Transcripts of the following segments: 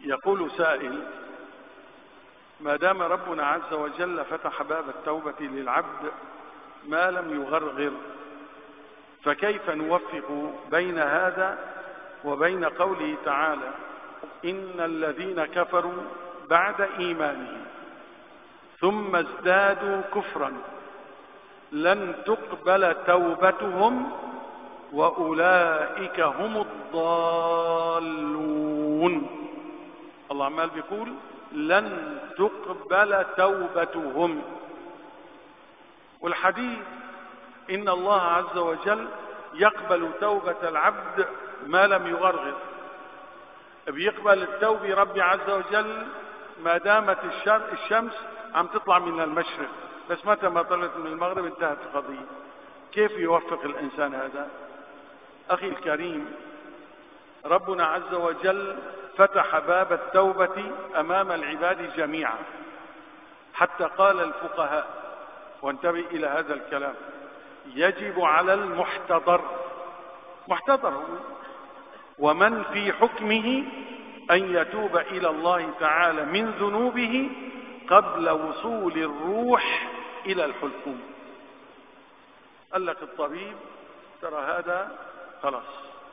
يقول سائل: ما دام ربنا عز وجل فتح باب التوبة للعبد ما لم يغرغر، فكيف نوفق بين هذا وبين قوله تعالى: إن الذين كفروا بعد إيمانهم ثم ازدادوا كفرا لن تقبل توبتهم وأولئك هم الضالون. الله عمال بيقول لن تقبل توبتهم، والحديث إن الله عز وجل يقبل توبة العبد ما لم يغرغر. بيقبل التوبة ربي عز وجل ما دامت الشمس عم تطلع من المشرق، بس متى ما طلعت من المغرب انتهت القضية. كيف يوفق الإنسان هذا؟ أخي الكريم، ربنا عز وجل فتح باب التوبة أمام العباد جميعا، حتى قال الفقهاء، وانتبه إلى هذا الكلام: يجب على المحتضر، محتضر ومن في حكمه أن يتوب إلى الله تعالى من ذنوبه قبل وصول الروح إلى الحلقوم. قال لك الطبيب: ترى هذا خلاص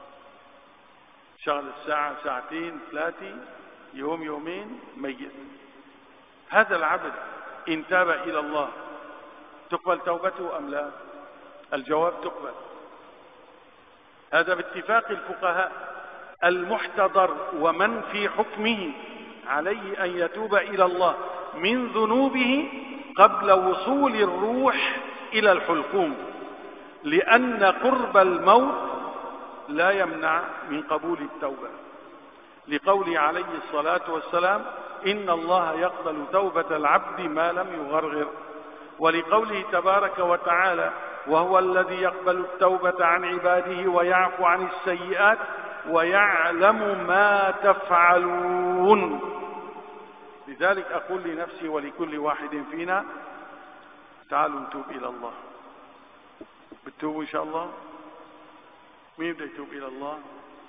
شغل الساعة ساعتين ثلاثة يوم يومين ميت. هذا العبد إن تاب إلى الله تقبل توبته أم لا؟ الجواب: تقبل. هذا باتفاق الفقهاء. المحتضر ومن في حكمه عليه أن يتوب إلى الله من ذنوبه قبل وصول الروح إلى الحلقوم، لأن قرب الموت لا يمنع من قبول التوبة، لقوله عليه الصلاة والسلام: إن الله يقبل توبة العبد ما لم يغرغر، ولقوله تبارك وتعالى: وهو الذي يقبل التوبة عن عباده ويعفو عن السيئات ويعلم ما تفعلون. لذلك أقول لنفسي ولكل واحد فينا: تعالوا نتوب إلى الله. بتوبوا إن شاء الله؟ مين بده يتوب إلى الله؟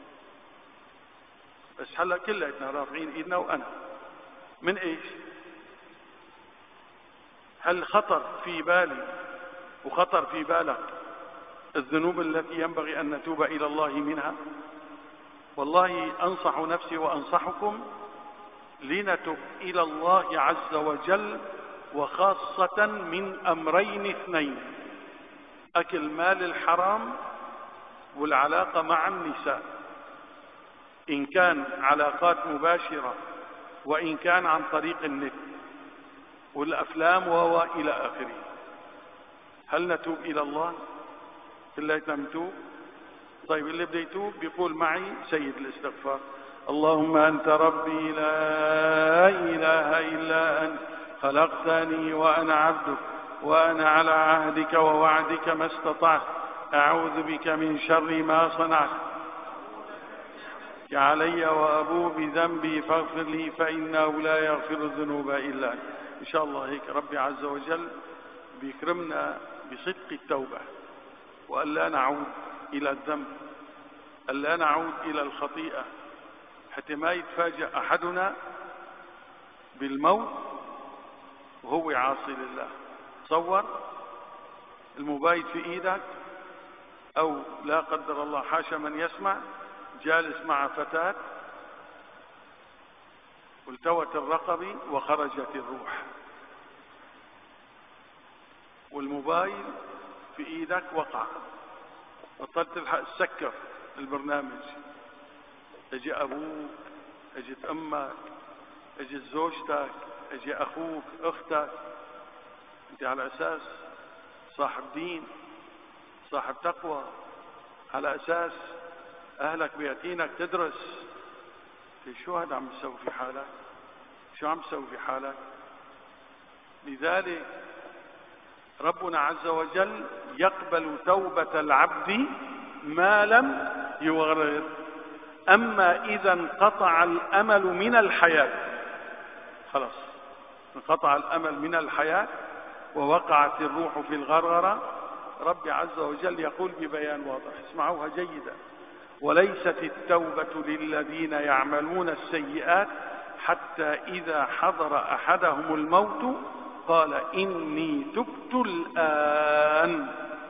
بس هلا كلنا رافعين ايدنا، وأنا من إيش؟ هل خطر في بالي وخطر في بالك الذنوب التي ينبغي أن نتوب إلى الله منها؟ والله أنصح نفسي وأنصحكم لنتب إلى الله عز وجل، وخاصة من أمرين اثنين: أكل مال الحرام والعلاقة مع النساء، إن كان علاقات مباشرة وإن كان عن طريق النت والأفلام وإلى آخره. هل نتوب إلى الله؟ كلنا نتوب؟ طيب، اللي بده يتوب بيقول معي سيد الاستغفار: اللهم أنت ربي لا إله إلا أنت، خلقتني وأنا عبدك، وأنا على عهدك ووعدك ما استطعت، أعوذ بك من شر ما صنعت، علي وأبوء بذنبي فاغفر لي فإنه لا يغفر الذنوب إلا أنت. إن شاء الله هيك ربي عز وجل بيكرمنا بصدق التوبة، وألا نعود إلى الذنب، ألا نعود إلى الخطيئة، حتى ما يتفاجأ أحدنا بالموت وهو عاصي لله. تصور الموبايل في إيدك، أو لا قدر الله حاشا من يسمع، جالس مع فتاة والتوت الرقبة وخرجت الروح، والموبايل في إيدك وقع، بطلت تلحق تسكر البرنامج. اجي أبوك، اجت أمك، اجت زوجتك، اجي أخوك، أختك، أنت على أساس صاحب دين، صاحب تقوى، على أساس أهلك بيأتينك تدرس. شو هذا عم تسوي في حالك؟ شو عم تسوي في حالك؟ لذلك ربنا عز وجل يقبل توبة العبد ما لم يغرر. أما إذا انقطع الأمل من الحياة، خلاص انقطع الأمل من الحياة ووقعت الروح في الغرغرة، رب عز وجل يقول ببيان واضح، اسمعوها جيدا: وليست التوبة للذين يعملون السيئات حتى إذا حضر أحدهم الموت قال إني تبت الآن.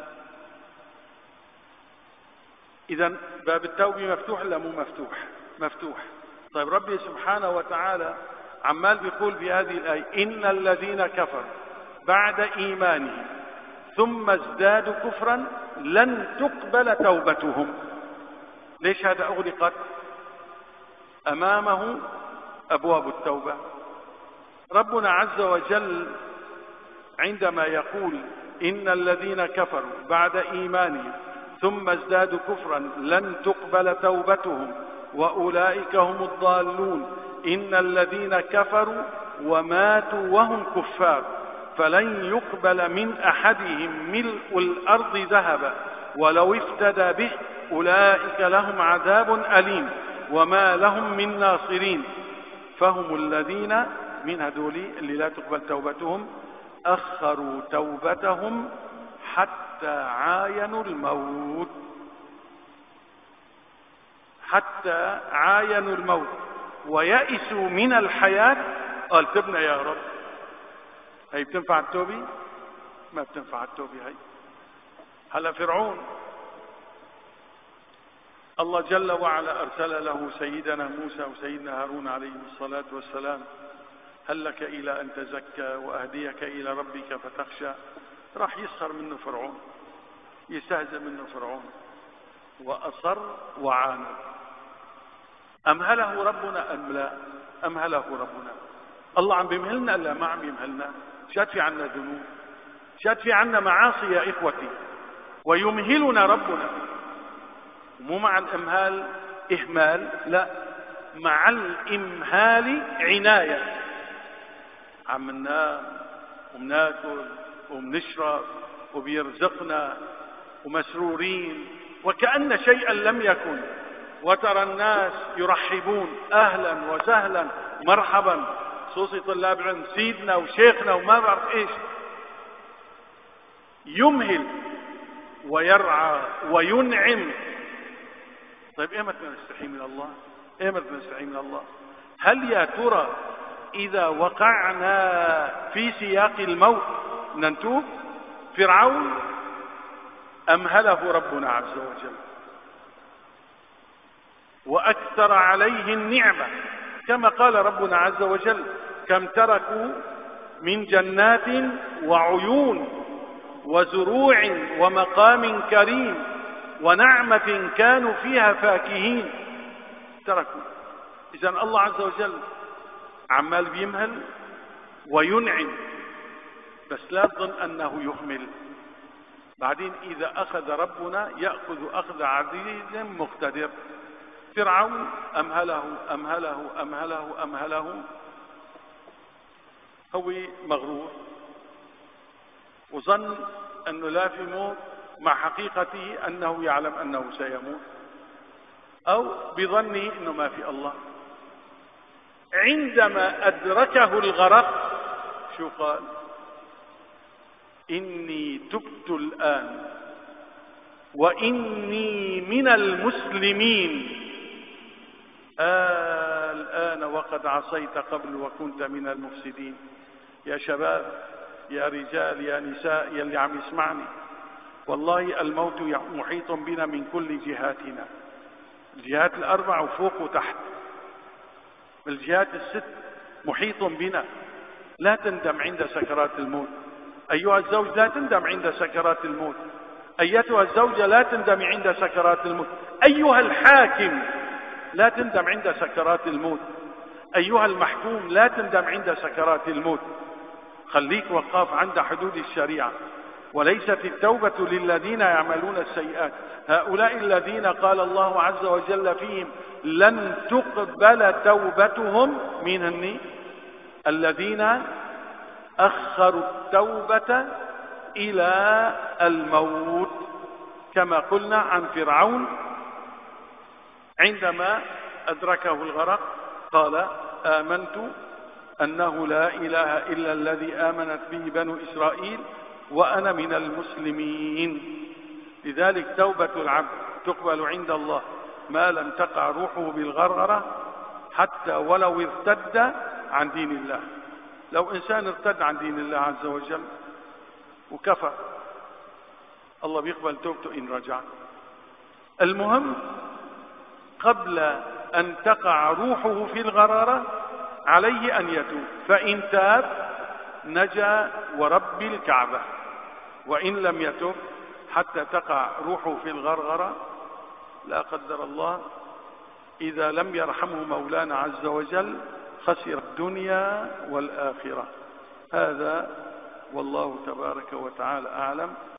إذن باب التوبة مفتوح ولا مو مفتوح؟ مفتوح. طيب ربي سبحانه وتعالى عمال بيقول في هذه الآية إن الذين كفروا بعد إيمانهم ثم ازدادوا كفرا لن تقبل توبتهم. ليش هذا أغلقت أمامه أبواب التوبة؟ ربنا عز وجل عندما يقول إن الذين كفروا بعد إيمانهم ثم ازدادوا كفرا لن تقبل توبتهم وأولئك هم الضالون، إن الذين كفروا وماتوا وهم كفار فلن يقبل من أحدهم ملء الأرض ذهبا ولو افتدى به أولئك لهم عذاب أليم وما لهم من ناصرين. فهم الذين من هذول اللي لا تقبل توبتهم أخروا توبتهم حتى عاينوا الموت. حتى عاينوا الموت ويئسوا من الحياة. قال تبنا يا رب. هي بتنفع التوبة؟ ما بتنفع التوبة هي. هلا فرعون الله جل وعلا أرسل له سيدنا موسى وسيدنا هارون عليهم الصلاة والسلام هل لك إلى أن تزكى وأهديك إلى ربك فتخشى. راح يسخر منه فرعون، يستهزئ منه فرعون، وأصر وعاند. أمهله ربنا أم لا؟ أمهله ربنا. الله عم بيمهلنا ألا ما عم يمهلنا؟ شاد في عنا ذنوب، شاد في عنا معاصي يا إخوتي، ويمهلنا ربنا. مو مع الإمهال إهمال، لا، مع الإمهال عناية. عم ننام ومناكل ومنشرب وبيرزقنا ومسرورين وكأن شيئا لم يكن، وترى الناس يرحبون أهلا وسهلا مرحبا، خصوصي طلاب العلم، سيدنا وشيخنا وما بعرف إيش. يمهل ويرعى وينعم. طيب إيمت نستحي من الله؟ إيمت نستحي من الله؟ هل يا ترى إذا وقعنا في سياق الموت ننتوب؟ فرعون أمهله ربنا عز وجل وأكثر عليه النعمة، كما قال ربنا عز وجل كم تركوا من جنات وعيون وزروع ومقام كريم ونعمة كانوا فيها فاكهين. تركوا. إذن الله عز وجل عمال بيمهل وينعم، بس لا تظن أنه يهمل. بعدين إذا أخذ ربنا يأخذ أخذ عزيز مقتدر. فرعون أمهله أمهله أمهله أمهله، هو مغرور وظن أنه لا في موت، مع حقيقته أنه يعلم أنه سيموت، أو بظنه أنه ما في الله. عندما أدركه الغرق شو قال؟ إني تبت الآن وإني من المسلمين. الآن وقد عصيت قبل وكنت من المفسدين. يا شباب، يا رجال، يا نساء، يا اللي عم يسمعني، والله الموت محيط بنا من كل جهاتنا، الجهات الأربع وفوق وتحت، الجهات الست محيط بنا. لا تندم عند سكرات الموت. أيها الزوج لا تندم عند سكرات الموت. أيتها الزوجة لا تندم عند سكرات الموت. أيها الحاكم لا تندم عند سكرات الموت. أيها المحكوم لا تندم عند سكرات الموت. خليك وقاف عند حدود الشريعة. وليست التوبة للذين يعملون السيئات، هؤلاء الذين قال الله عز وجل فيهم لن تقبل توبتهم من الذين أخروا التوبة إلى الموت، كما قلنا عن فرعون عندما أدركه الغرق قال آمنت أنه لا إله إلا الذي آمنت به بنو إسرائيل وأنا من المسلمين. لذلك توبة العبد تقبل عند الله ما لم تقع روحه بالغرغرة حتى ولو ارتد عن دين الله. لو إنسان ارتد عن دين الله عز وجل وكفر، الله بيقبل توبته إن رجع. المهم قبل أن تقع روحه في الغرارة عليه أن يتوب، فإن تاب نجا ورب الكعبة، وإن لم يتب حتى تقع روحه في الغرغرة لا قدر الله، إذا لم يرحمه مولانا عز وجل خسر الدنيا والآخرة. هذا والله تبارك وتعالى أعلم.